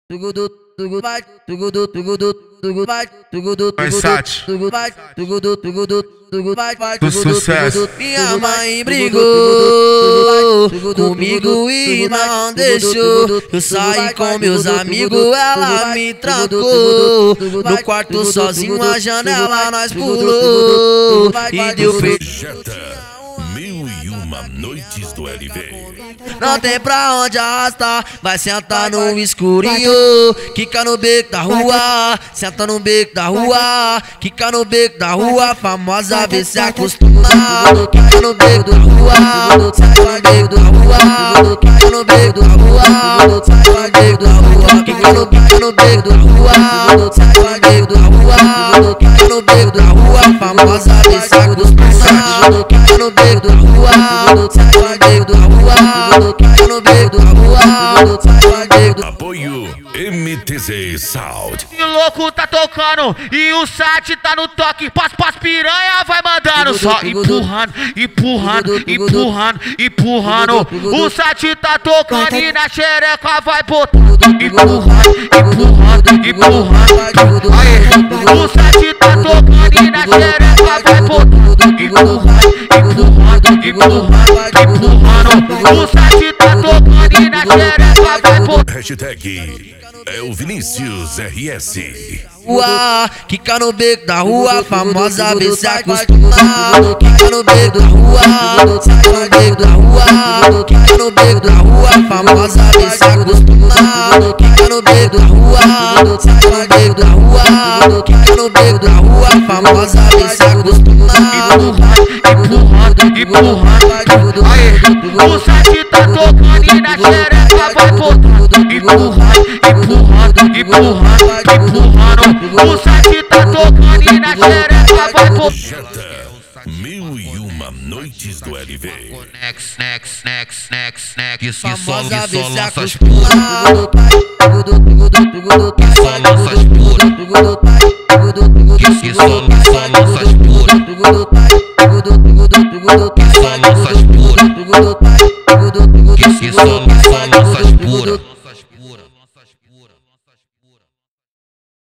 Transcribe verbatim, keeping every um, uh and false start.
tugudu, tugudu, vai, tugudu, tugudu, tugudu, vai, tugudu, tugudu, vai, tugudu, tugudu, tugudu, vai, vai, sucesso. Minha mãe brigou comigo e não deixou eu sair com meus amigos, ela me trancou no quarto sozinho, a janela nós pulou e deu feito. Mil e uma noites do L V. Não tem pra onde arrastar, vai sentar no escurinho, quica no beco da rua, senta no beco da rua, quica no beco da rua, famosa vê se acostuma, quica no beco da rua, sai no beco da rua, quica no beco da rua, sai no beco da rua, quica no quica no beco da rua, sai no beco da rua, quica no beco da rua, famosa vê se acostuma, quica no beco da rua, sai no beco da rua, quica no beco da rua, sai no beco da rua. Apoio M T Z Sound. O louco tá tocando e o site tá no toque. Pós, pós, piranha vai mandando. Só empurrando, empurrando, empurrando, empurrando. O site tá tocando e na xereca vai botando. Empurrando, empurrando, empurrando. Aê, o site tá tocando e na xereca vai botando. Empurrando, empurrando, empurrando, empurrando. O site tá tocando e na xereca vai botando. Hashtag é o Vinícius R S. Rua, quica no beco da rua, famosa vê se acostuma, quica no beco da rua, sai no beco da rua, quica no beco da rua, famosa vê se acostuma, quica no beco da rua, sai no beco da rua, quica no beco da rua, famosa vê se acostuma, empurrando, empurrando, aê, o site tá tocando e na xereca vai botando, empurrando, empurrando, empurrando, empurrando. O site tá tocando e na xereca vai botando. Mil e uma noites do L V. Next, next, next, next, next. Isso que só, famosa que vê só se lança as acostuma, que só lança as puras. Que só, que só lança as puras. Que só lança as puras. Que só, que só lança